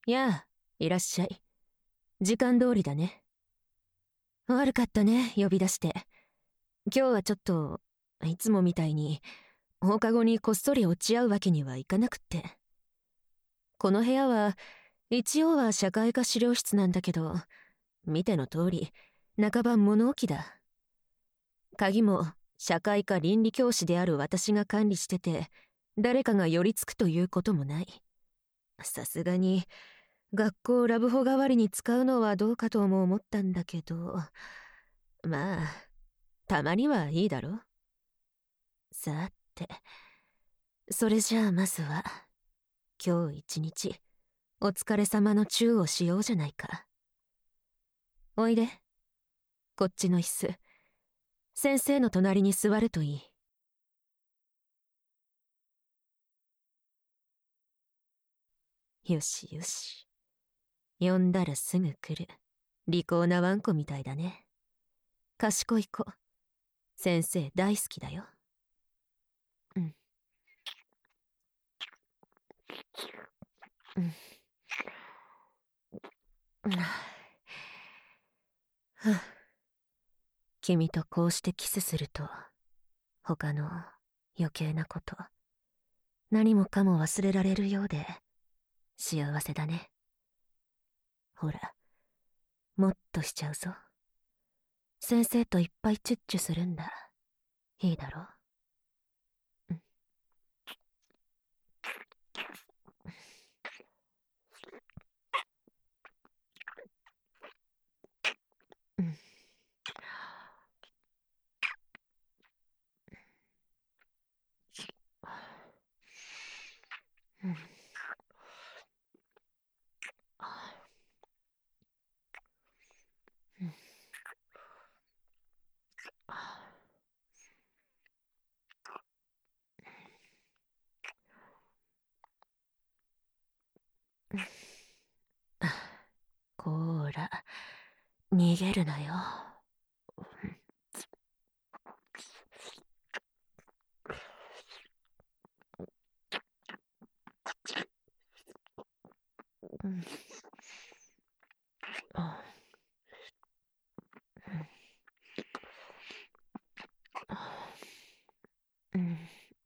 やあ、いらっしゃい。時間通りだね。悪かったね、呼び出して。今日はちょっと、いつもみたいに、放課後にこっそり落ち合うわけにはいかなくって。この部屋は、一応は社会科資料室なんだけど、見ての通り、半ば物置だ。鍵も、社会科倫理教師である私が管理してて、誰かが寄りつくということもない。さすがに、学校ラブホ代わりに使うのはどうかとも思ったんだけど、まあ、たまにはいいだろ。さて、それじゃあまずは、今日一日、お疲れ様のチューをしようじゃないか。おいで、こっちの椅子。先生の隣に座るといい。よしよし。呼んだらすぐ来る。利口なワンコみたいだね。賢い子。先生大好きだよ。うん。うん。はあ、君とこうしてキスすると、他の余計なこと、何もかも忘れられるようで、幸せだね。ほら、もっとしちゃうぞ。先生といっぱいチュッチュするんだ。いいだろう。うん。うん。うん。こーら、逃げるなよ。うん。あ、うん。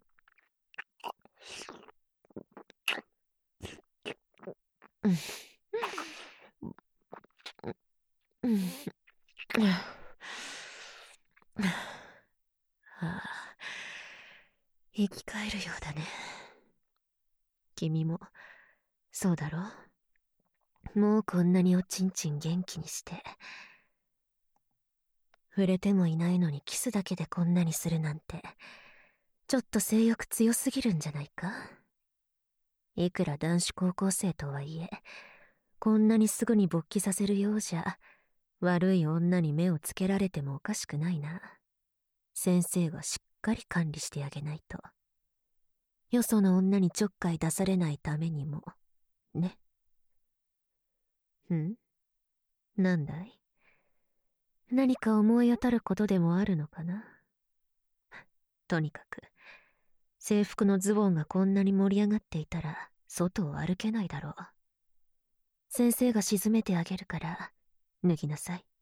うん。うん。ああ、生き返るようだね。君も、そうだろ？もうこんなにおちんちん元気にして。触れてもいないのにキスだけでこんなにするなんて、ちょっと性欲強すぎるんじゃないか？いくら男子高校生とはいえ、こんなにすぐに勃起させるようじゃ、悪い女に目をつけられてもおかしくないな。先生がしっかり管理してあげないと。よその女にちょっかい出されないためにも、ね。ん？なんだい？何か思い当たることでもあるのかな？とにかく、制服のズボンがこんなに盛り上がっていたら、外を歩けないだろう。先生が沈めてあげるから、脱ぎなさい。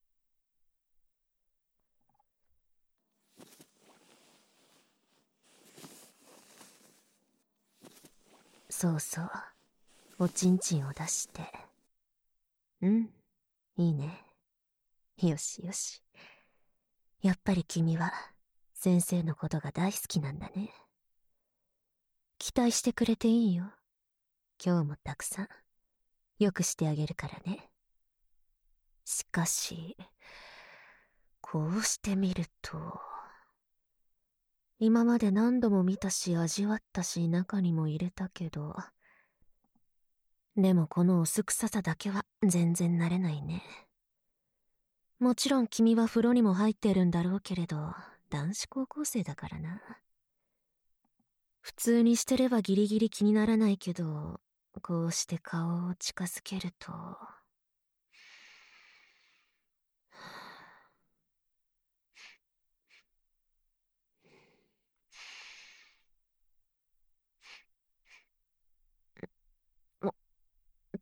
そうそう。おちんちんを出して。うん、いいね。よしよし。やっぱり君は、先生のことが大好きなんだね。期待してくれていいよ。今日もたくさん、よくしてあげるからね。しかし、こうしてみると、今まで何度も見たし味わったし中にも入れたけど、でもこの薄臭さだけは全然慣れないね。もちろん君は風呂にも入ってるんだろうけれど、男子高校生だからな。普通にしてればギリギリ気にならないけど、こうして顔を近づけると、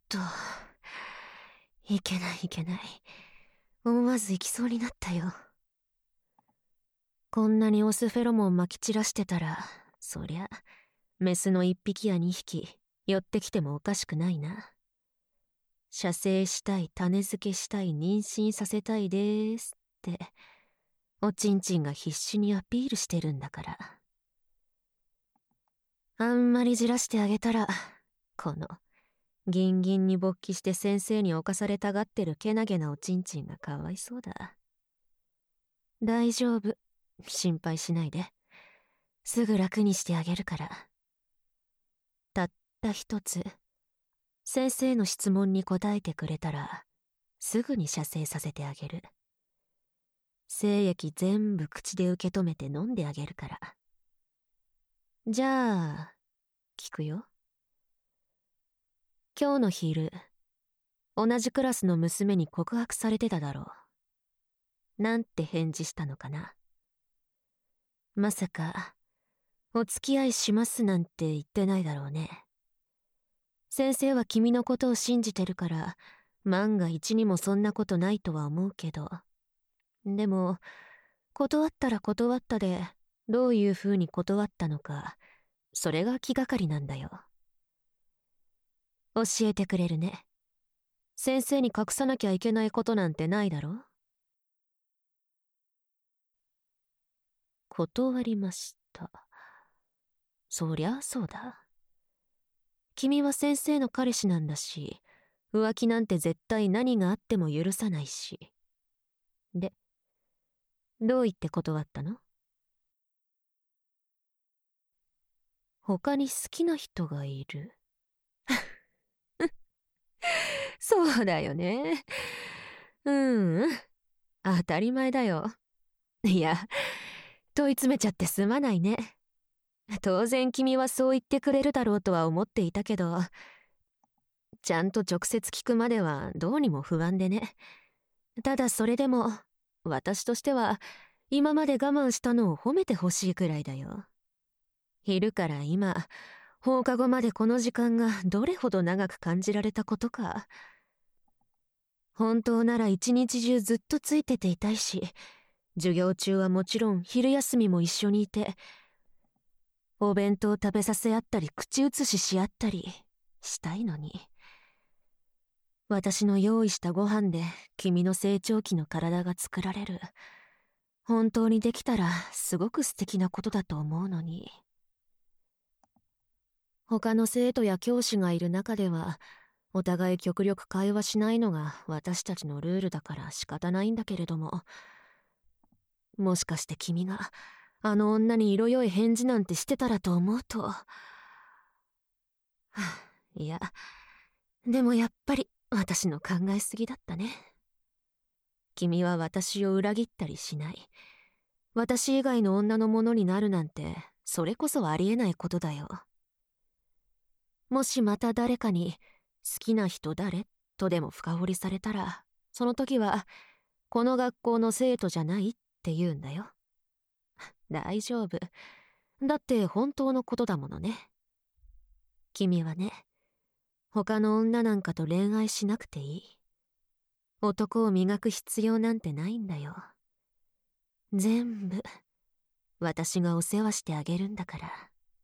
と、いけないいけない。思わず行きそうになったよ。こんなにオスフェロモン撒き散らしてたら、そりゃ、メスの1匹や2匹、寄ってきてもおかしくないな。射精したい、種付けしたい、妊娠させたいでーすって、おちんちんが必死にアピールしてるんだから。あんまりじらしてあげたら、この、ギンギンに勃起して先生に侵されたがってるけなげなおちんちんがかわいそうだ。大丈夫。心配しないで。すぐ楽にしてあげるから。たった一つ、先生の質問に答えてくれたら、すぐに射精させてあげる。精液全部口で受け止めて飲んであげるから。じゃあ、聞くよ。今日の昼、同じクラスの娘に告白されてただろう。なんて返事したのかな。まさか、お付き合いしますなんて言ってないだろうね。先生は君のことを信じてるから、万が一にもそんなことないとは思うけど。でも、断ったら断ったで、どういう風に断ったのか、それが気がかりなんだよ。教えてくれるね。先生に隠さなきゃいけないことなんてないだろ？断りました。そりゃそうだ。君は先生の彼氏なんだし、浮気なんて絶対何があっても許さないし。で、どう言って断ったの？他に好きな人がいる。そうだよね。当たり前だよ。いや、問い詰めちゃってすまないね。当然君はそう言ってくれるだろうとは思っていたけど、ちゃんと直接聞くまではどうにも不安でね。ただそれでも、私としては、今まで我慢したのを褒めてほしいくらいだよ。昼から今、放課後までこの時間がどれほど長く感じられたことか。本当なら一日中ずっとついてていたいし、授業中はもちろん昼休みも一緒にいて、お弁当食べさせ合ったり口移しし合ったりしたいのに。私の用意したご飯で君の成長期の体が作られる。本当にできたらすごく素敵なことだと思うのに。他の生徒や教師がいる中では、お互い極力会話しないのが私たちのルールだから仕方ないんだけれども、もしかして君があの女に色良い返事なんてしてたらと思うと、いや、でもやっぱり私の考えすぎだったね。君は私を裏切ったりしない。私以外の女のものになるなんて、それこそありえないことだよ。もしまた誰かに、好きな人誰とでも深掘りされたら、その時は、この学校の生徒じゃないって言うんだよ。大丈夫。だって本当のことだものね。君はね、他の女なんかと恋愛しなくていい。男を磨く必要なんてないんだよ。全部、私がお世話してあげるんだから。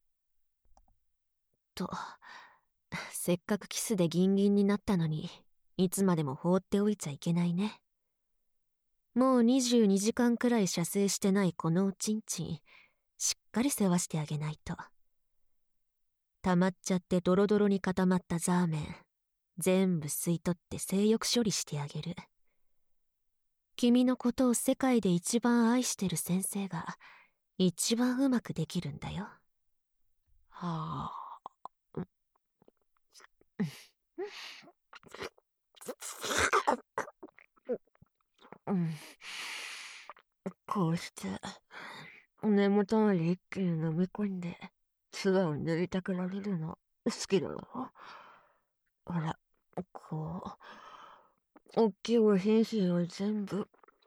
と、せっかくキスでギンギンになったのに、いつまでも放っておいちゃいけないね。もう22時間くらい射精してないこのおちんちん、しっかり世話してあげないと。溜まっちゃってドロドロに固まったザーメン、全部吸い取って性欲処理してあげる。君のことを世界で一番愛してる先生が、一番うまくできるんだよ。はあ。こうして根元まで一気に飲み込んで唾を塗りたくられるの好きだろ。ほら、こう大きいおひんひんを全部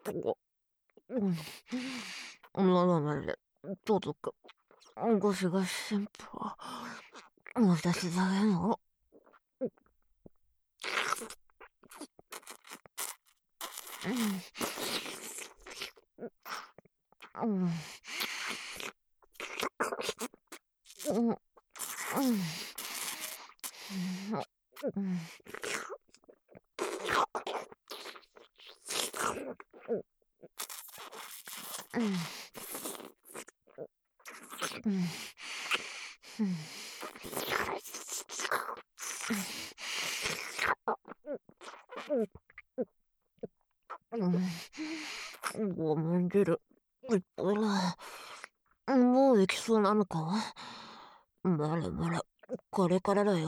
喉まで届くゴシゴシ旋風を私だけのごめん、出る。もう行きそうなのか？まだまだ、これからだよ。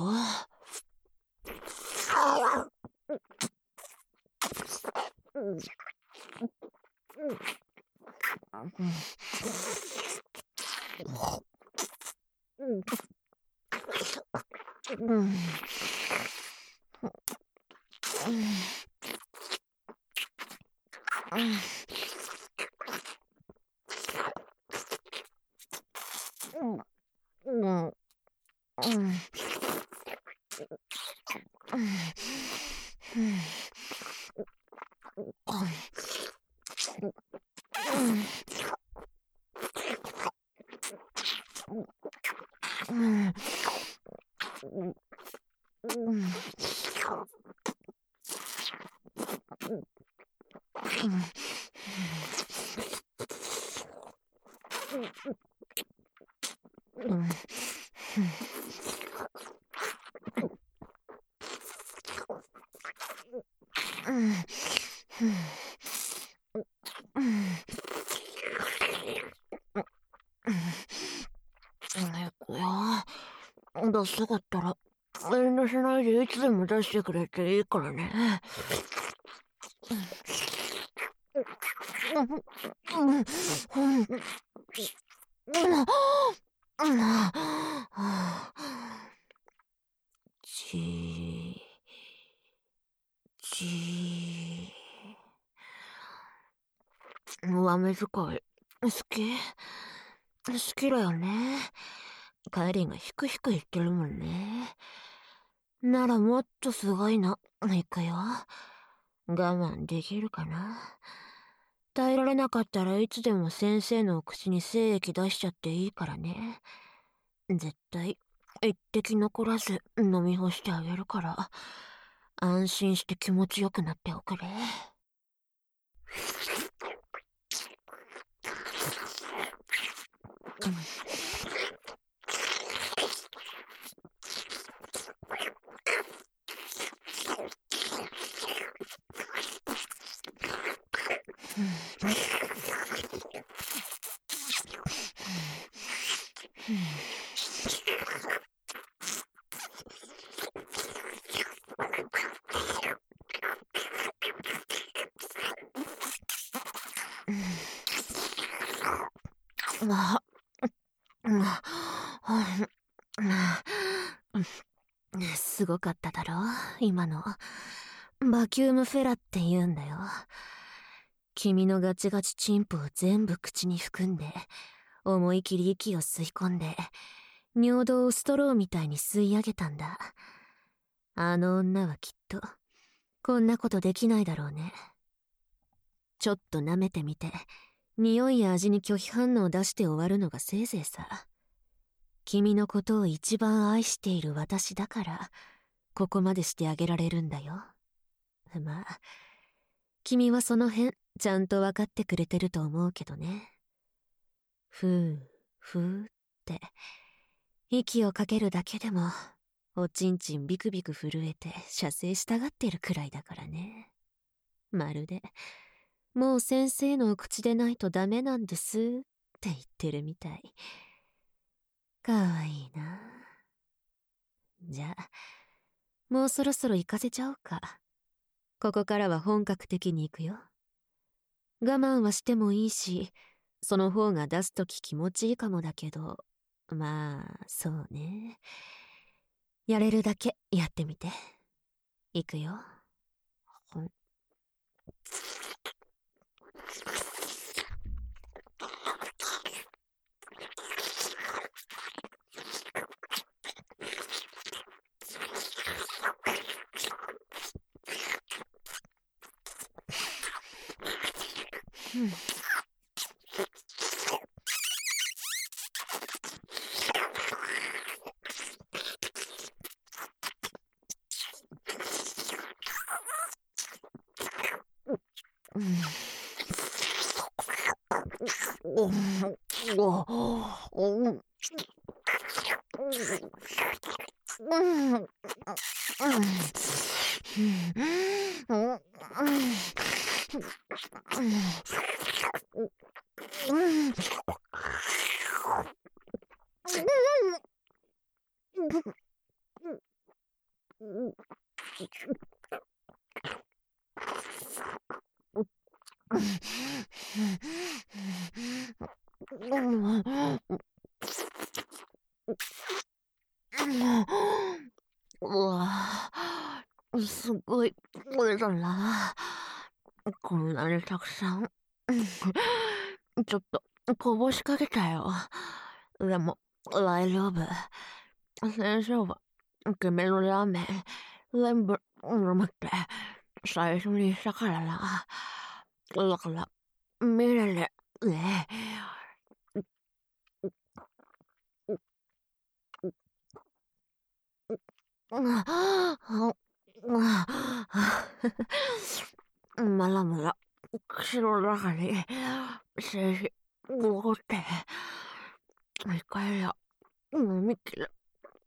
出したかったら遠慮しないでいつでも出してくれていいからね。じじ上目遣い好きだよね。帰りがひくひく言ってるもんね。ならもっとすごいの。いくよ。我慢できるかな。耐えられなかったらいつでも先生の口に精液出しちゃっていいからね。絶対一滴残らず飲み干してあげるから、安心して気持ちよくなっておくれ。すごかっただろ今の。バキュームフェラって言うんだよ。君のガチガチチンポを全部口に含んで、思い切り息を吸い込んで、尿道をストローみたいに吸い上げたんだ。あの女はきっとこんなことできないだろうね。ちょっと舐めてみて、匂いや味に拒否反応を出して終わるのがせいぜいさ。君のことを一番愛している私だからここまでしてあげられるんだよ。まあ君はその辺ちゃんと分かってくれてると思うけどね。ふうふうって息をかけるだけでもおちんちんビクビク震えて射精したがってるくらいだからね。まるでもう先生のお口でないとダメなんですって言ってるみたい。かわいいな。じゃあもうそろそろ行かせちゃおうか。ここからは本格的に行くよ。我慢はしてもいいし、その方が出すとき気持ちいいかもだけど、まあそうね。やれるだけやってみて。行くよ。 うわぁ、すごい、これだな。こんなにたくさん。ちょっと、こぼしかけたよ。でも、大丈夫。先生は、君のラーメン、全部飲むって最初にしたからな。だから、見れてね。まだまだ口の中に精子残って一回や飲みきる。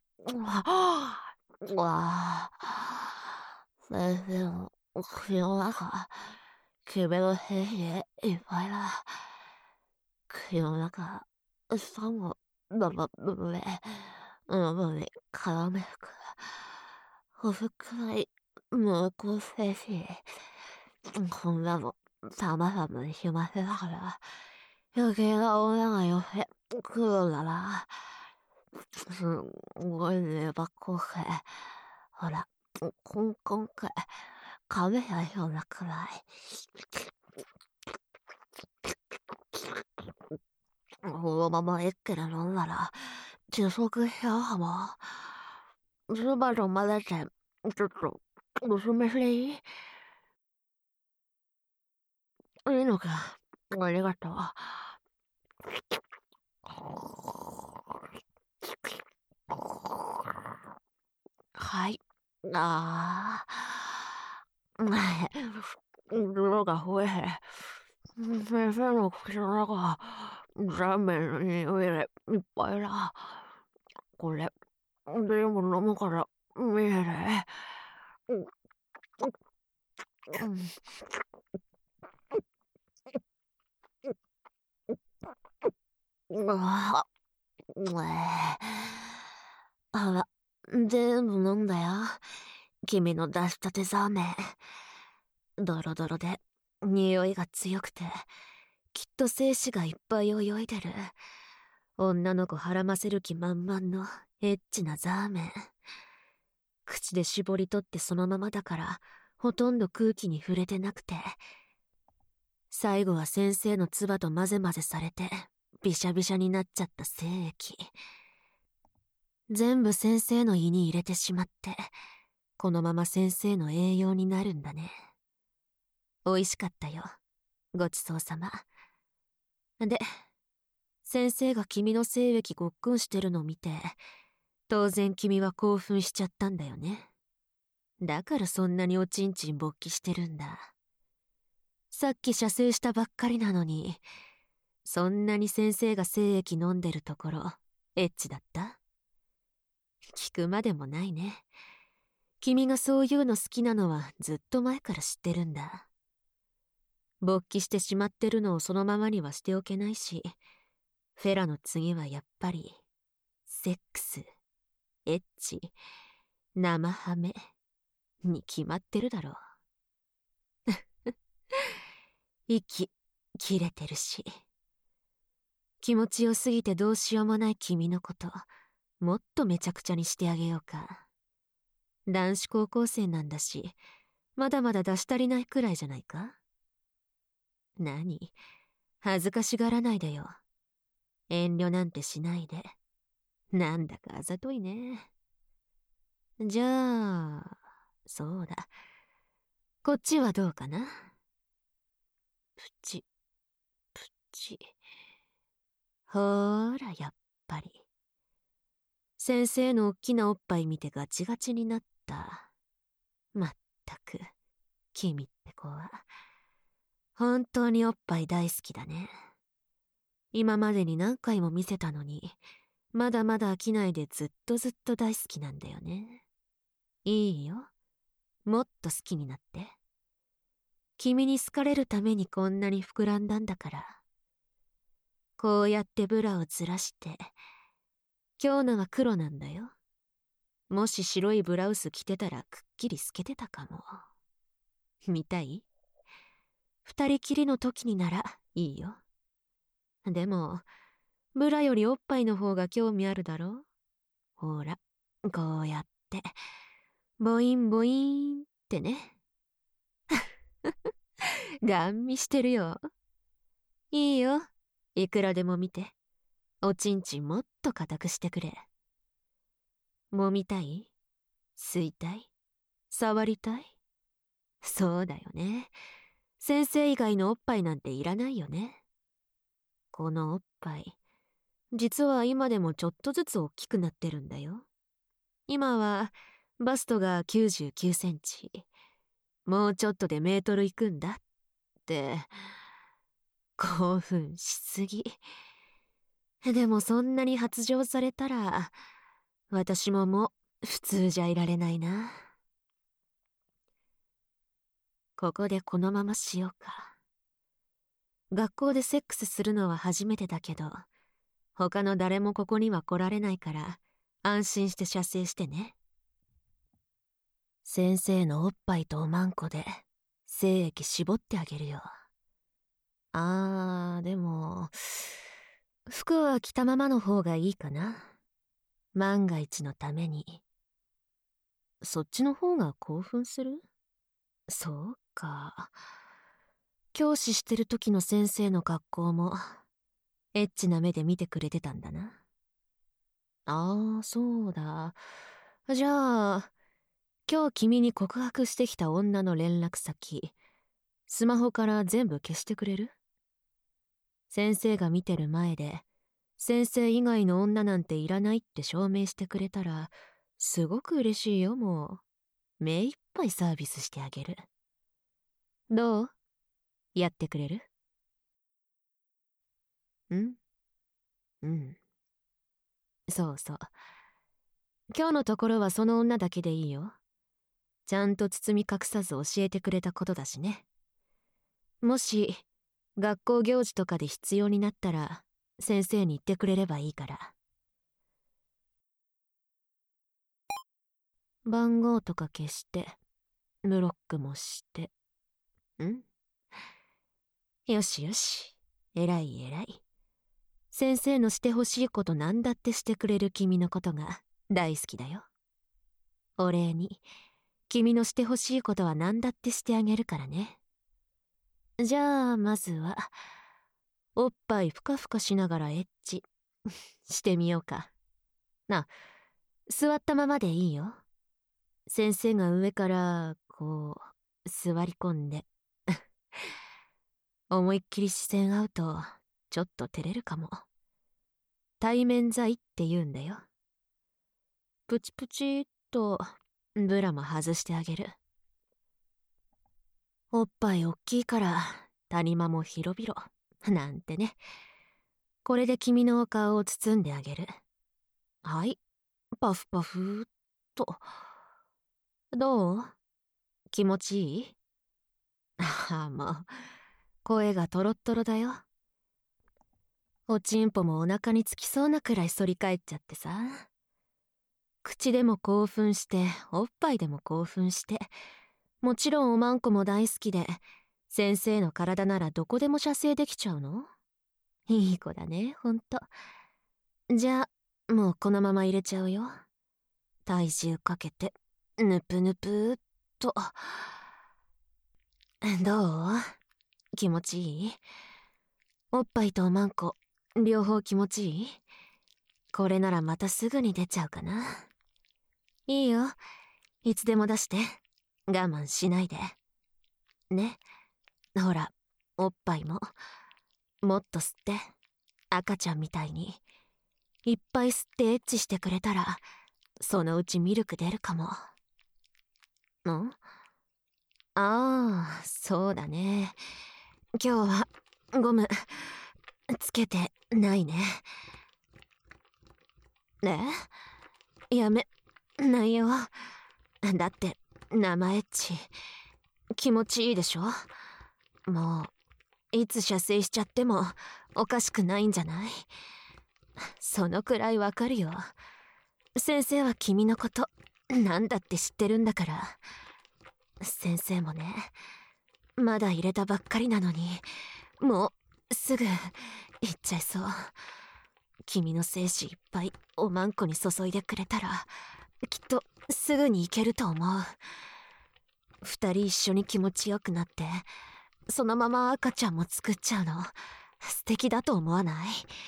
先生の口の中君の精子でいっぱいだ。口の中さもブブブブで喉に絡めく細くい濃厚精子。こんなのたまたまにしませだから余計な女が寄せくるんだな。すんごい粘っこくてほらコンコンく噛めないようなくらい。このまま一気に飲んだら窒息しちゃうかも。スーパーと混ぜてちょっと薄めしていい？いいのか。ありがとう。はい。ああ。色が増えへん。先生の口の中、ラーメンの匂いでいっぱいだ。これ、でも飲むから見えて。あら、全部飲んだよ。君の出したてザーメン。ドロドロで、匂いが強くて、きっと精子がいっぱい泳いでる。女の子はらませる気満々のエッチなザーメン。口で絞り取ってそのままだから、ほとんど空気に触れてなくて。最後は先生の唾と混ぜ混ぜされて、びしゃびしゃになっちゃった精液。全部先生の胃に入れてしまって、このまま先生の栄養になるんだね。美味しかったよ。ごちそうさま。で、先生が君の精液ごっくんしてるのを見て、当然君は興奮しちゃったんだよね。だからそんなにおちんちん勃起してるんだ。さっき射精したばっかりなのに、そんなに先生が精液飲んでるところ、エッチだった？聞くまでもないね。君がそういうの好きなのはずっと前から知ってるんだ。勃起してしまってるのをそのままにはしておけないし、フェラの次はやっぱり、セックス、エッチ、生ハメに決まってるだろう。息切れてるし。気持ちよすぎてどうしようもない君のこと、もっとめちゃくちゃにしてあげようか。男子高校生なんだし、まだまだ出し足りないくらいじゃないか？何？恥ずかしがらないでよ。遠慮なんてしないで。なんだかあざといね。じゃあ、そうだ。こっちはどうかな？プチ。 ち。ほーら、やっぱり。先生のおっきなおっぱい見てガチガチになった。まったく、君って子は。本当におっぱい大好きだね。今までに何回も見せたのに、まだまだ飽きないでずっとずっと大好きなんだよね。いいよ。もっと好きになって。君に好かれるためにこんなに膨らんだんだから。こうやってブラをずらして、今日のは黒なんだよ。もし白いブラウス着てたらくっきり透けてたかも。見たい？二人きりの時にならいいよ。でも、ブラよりおっぱいの方が興味あるだろ？ほら、こうやって、ボインボイーンってね。ガン見してるよ。いいよ。いくらでも見て。おちんちんもっと固くしてくれ。揉みたい？吸いたい？触りたい？そうだよね。先生以外のおっぱいなんていらないよね。このおっぱい、実は今でもちょっとずつ大きくなってるんだよ。今はバストが99センチ。もうちょっとでメートルいくんだって。興奮しすぎ。でもそんなに発情されたら、私ももう普通じゃいられないな。ここでこのまましようか。学校でセックスするのは初めてだけど、他の誰もここには来られないから、安心して射精してね。先生のおっぱいとおまんこで、精液絞ってあげるよ。でも、服は着たままの方がいいかな。万が一のために。そっちの方が興奮する？そうか。教師してる時の先生の格好も、エッチな目で見てくれてたんだな。そうだ。じゃあ、今日君に告白してきた女の連絡先、スマホから全部消してくれる？先生が見てる前で、先生以外の女なんていらないって証明してくれたら、すごく嬉しいよ、もう。目いっぱいサービスしてあげる。どう？やってくれる？ん？うん。そうそう。今日のところはその女だけでいいよ。ちゃんと包み隠さず教えてくれたことだしね。もし、学校行事とかで必要になったら、先生に言ってくれればいいから。番号とか消して、ブロックもして。よしよし。偉い偉い。先生のしてほしいことなんだってしてくれる君のことが大好きだよ。お礼に、君のしてほしいことは何だってしてあげるからね。じゃあ、まずは、おっぱいふかふかしながらエッチしてみようか。座ったままでいいよ。先生が上からこう座り込んで思いっきり視線合うとちょっと照れるかも。対面剤って言うんだよ。プチプチっとブラも外してあげる。おっぱいおっきいから谷間も広々なんてね。これで君のお顔を包んであげる。はい、パフパフーっと。どう？気持ちいい？もう声がトロットロだよ。おちんぽもお腹につきそうなくらい反り返っちゃってさ。口でも興奮しておっぱいでも興奮して、もちろんおまんこも大好きで、先生の体ならどこでも射精できちゃうの？いい子だね、ほんと。じゃあもうこのまま入れちゃうよ。体重かけてぬぷぬぷーっと。どう？気持ちいい？おっぱいとおまんこ両方気持ちいい？これならまたすぐに出ちゃうかな。いいよ、いつでも出して。我慢しないでね。ほら、おっぱいももっと吸って、赤ちゃんみたいに。いっぱい吸ってエッチしてくれたら、そのうちミルク出るかも。ん？ああ、そうだね。今日はゴムつけてないね。やめないよ。だって生エッチ気持ちいいでしょ。もういつ射精しちゃってもおかしくないんじゃない？そのくらいわかるよ。先生は君のことなんだって知ってるんだから。先生もね、まだ入れたばっかりなのにもうすぐ行っちゃいそう。君の精子いっぱいおまんこに注いでくれたらきっとすぐに行けると思う。二人一緒に気持ちよくなってそのまま赤ちゃんも作っちゃうの素敵だと思わない？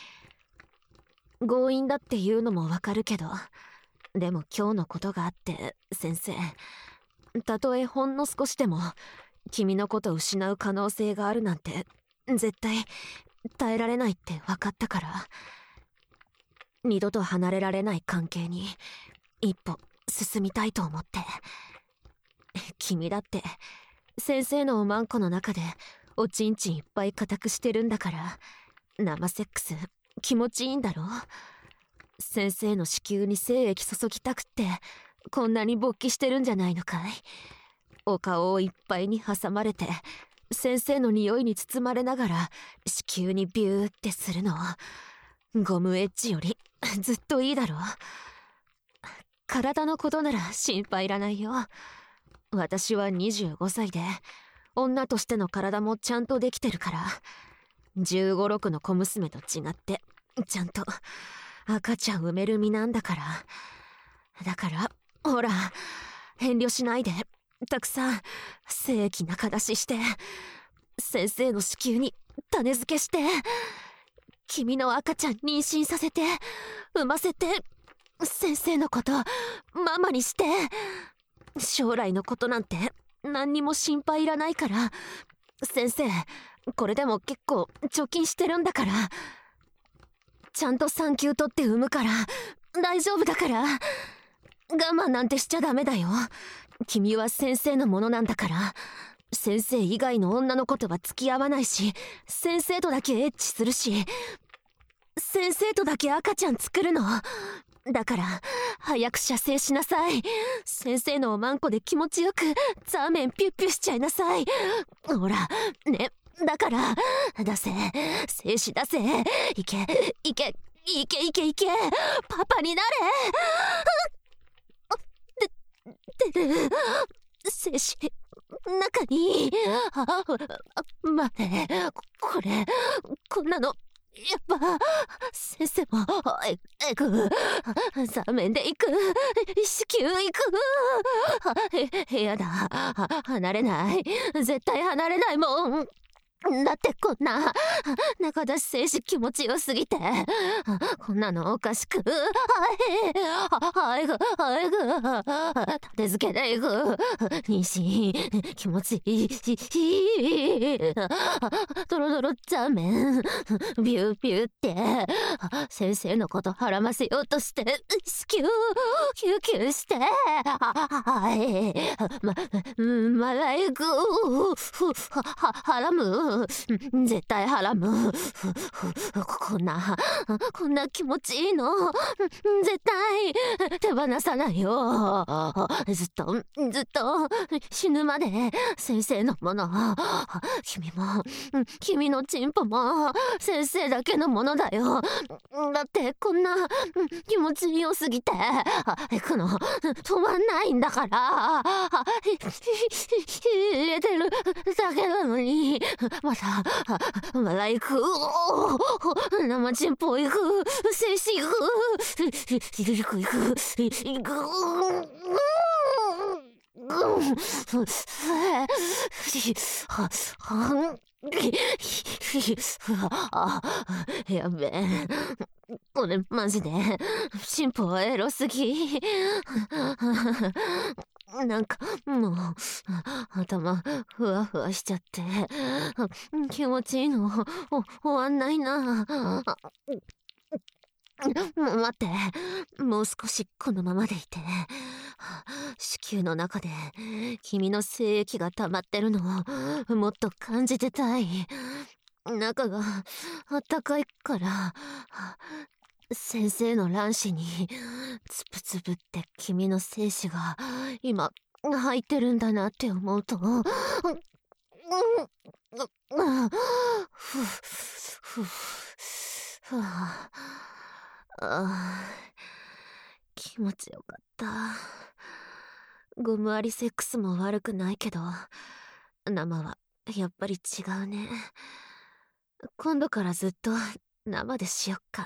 強引だっていうのもわかるけど、でも今日のことがあって先生、たとえほんの少しでも君のことを失う可能性があるなんて絶対耐えられないって分かったから、二度と離れられない関係に一歩進みたいと思って。君だって先生のおまんこの中でおちんちんいっぱい固くしてるんだから、生セックス気持ちいいんだろ？先生の子宮に精液注ぎたくってこんなに勃起してるんじゃないのかい？お顔をいっぱいに挟まれて先生の匂いに包まれながら子宮にビューってするの、ゴムエッジよりずっといいだろ。体のことなら心配いらないよ。私は25歳で女としての体もちゃんとできてるから、15、6の小娘と違ってちゃんと赤ちゃん産める身なんだから。だからほら、遠慮しないでたくさん精液中出しして先生の子宮に種付けして、君の赤ちゃん妊娠させて産ませて、先生のことママにして、将来のことなんて何にも心配いらないから。先生これでも結構貯金してるんだから、ちゃんと産休取って産むから大丈夫だから。我慢なんてしちゃダメだよ。君は先生のものなんだから。先生以外の女の子とは付き合わないし、先生とだけエッチするし、先生とだけ赤ちゃん作るの。だから早く射精しなさい。先生のおまんこで気持ちよくザーメンピュッピュしちゃいなさい。ほらね、だから出せ、精子出せ。いけいけいけいけいけ、パパになれ。出る精子中に。待て、これこんなのやっぱ先生も行く、ザーメンで行く、子宮行く。部屋だ、離れない、絶対離れないもん。だってこんな中出し精子気持ちよすぎて、こんなのおかしく。はい縦付けでいく、妊娠気持ちいい。ドロドロザーメンビュービューって先生のことはらませようとして子宮キューキューして、まだ行く。はらむ、絶対はらむ。こんな気持ちいいの絶対手放さないよ。ずっと死ぬまで先生のもの。君のチンポも先生だけのものだよ。だってこんな気持ちよすぎて行くの止まんないんだから。入れてるだけなのにまだ行く。生チンポ行く、精子行く。やべえ、これマジでチンポエロすぎ。 なんかもう頭ふわふわしちゃって気持ちいいの終わんないな。待って、もう少しこのままでいて。子宮の中で君の精液が溜まってるのをもっと感じてたい。中があったかいから。先生の卵子につぶつぶって君の精子が今入ってるんだなって思うと、気持ちよかった。ゴムアリセックスも悪くないけど、生はやっぱり違うね。今度からずっと生でしよっか。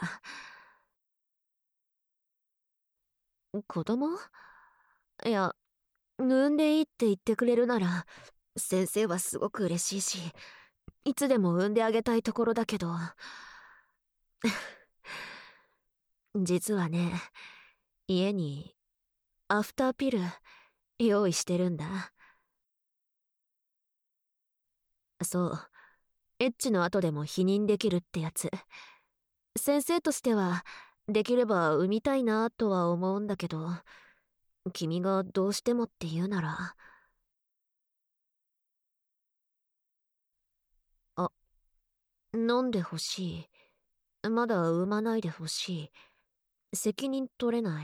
子供？いや、産んでいいって言ってくれるなら先生はすごく嬉しいし、いつでも産んであげたいところだけど実はね、家にアフターピル用意してるんだ。そう、エッチの後でも避妊できるってやつ。先生としてはできれば産みたいなとは思うんだけど、君がどうしてもって言うなら。あ、飲んでほしい。まだ産まないでほしい。責任取れない。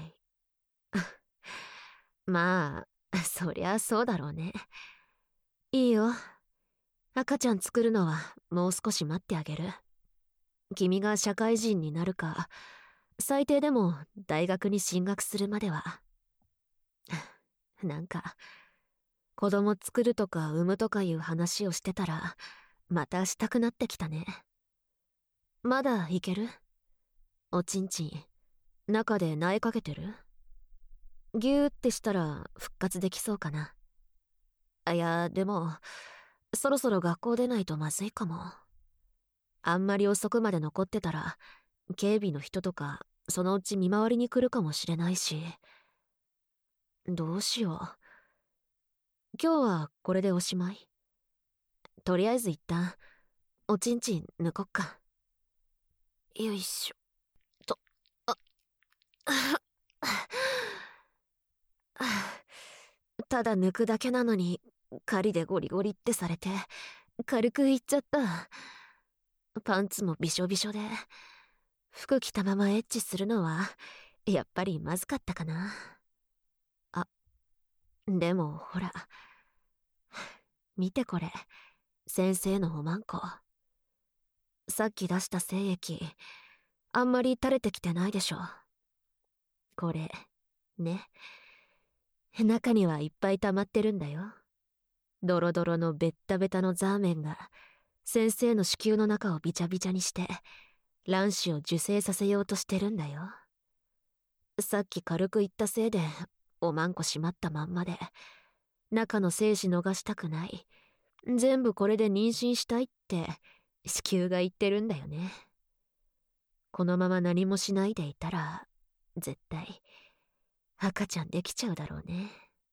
まあ、そりゃそうだろうね。いいよ。赤ちゃん作るのはもう少し待ってあげる。君が社会人になるか、最低でも大学に進学するまでは。なんか、子供作るとか産むとかいう話をしてたら、またしたくなってきたね。まだいける？おちんちん、中で苗かけてる？ギューってしたら復活できそうかな。いや、でも、そろそろ学校出ないとまずいかも。あんまり遅くまで残ってたら、警備の人とか、そのうち見回りに来るかもしれないし。どうしよう。今日はこれでおしまい。とりあえず一旦、おちんちん抜こっか。よいしょ。と、ただ抜くだけなのに、狩りでゴリゴリってされて、軽くいっちゃった。パンツもびしょびしょで、服着たままエッチするのは、やっぱりまずかったかな。あ、でもほら、見てこれ、先生のおまんこ。さっき出した精液、あんまり垂れてきてないでしょ。これ、ね。中にはいっぱい溜まってるんだよ。ドロドロのベッタベタのザーメンが、先生の子宮の中をビチャビチャにして、卵子を受精させようとしてるんだよ。さっき軽く言ったせいで、おまんこしまったまんまで、中の精子逃したくない。全部これで妊娠したいって、子宮が言ってるんだよね。このまま何もしないでいたら、絶対、赤ちゃんできちゃうだろうね。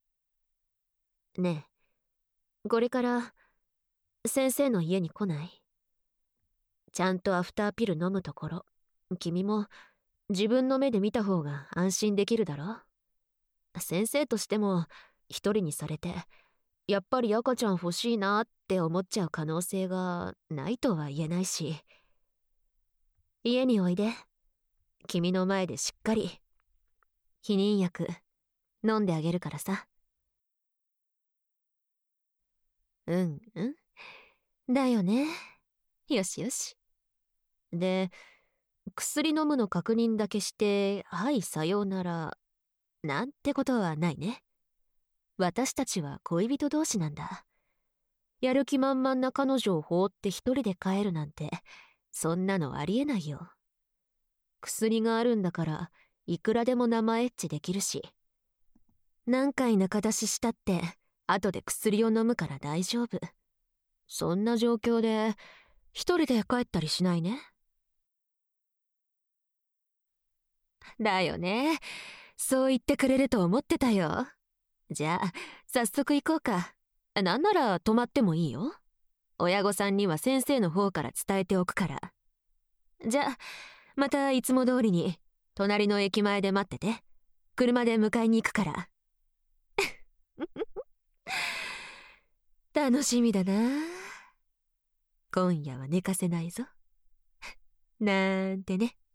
ねえ、これから、先生の家に来ない？ちゃんとアフターピル飲むところ、君も自分の目で見た方が安心できるだろ。先生としても一人にされて、やっぱり赤ちゃん欲しいなって思っちゃう可能性がないとは言えないし。家においで。君の前でしっかり避妊薬飲んであげるからさ。うんうん。だよね。よしよし。で、薬飲むの確認だけして、はい、さようなら、なんてことはないね。私たちは恋人同士なんだ。やる気満々な彼女を放って一人で帰るなんて、そんなのありえないよ。薬があるんだから、いくらでも生エッチできるし。何回仲出ししたって、後で薬を飲むから大丈夫。そんな状況で、一人で帰ったりしないね。だよね。そう言ってくれると思ってたよ。 じゃあ早速行こうか。なんなら泊まってもいいよ。親御さんには先生の方から伝えておくから。じゃあまたいつも通りに隣の駅前で待ってて。車で迎えに行くから。楽しみだな。今夜は寝かせないぞ。なんてね。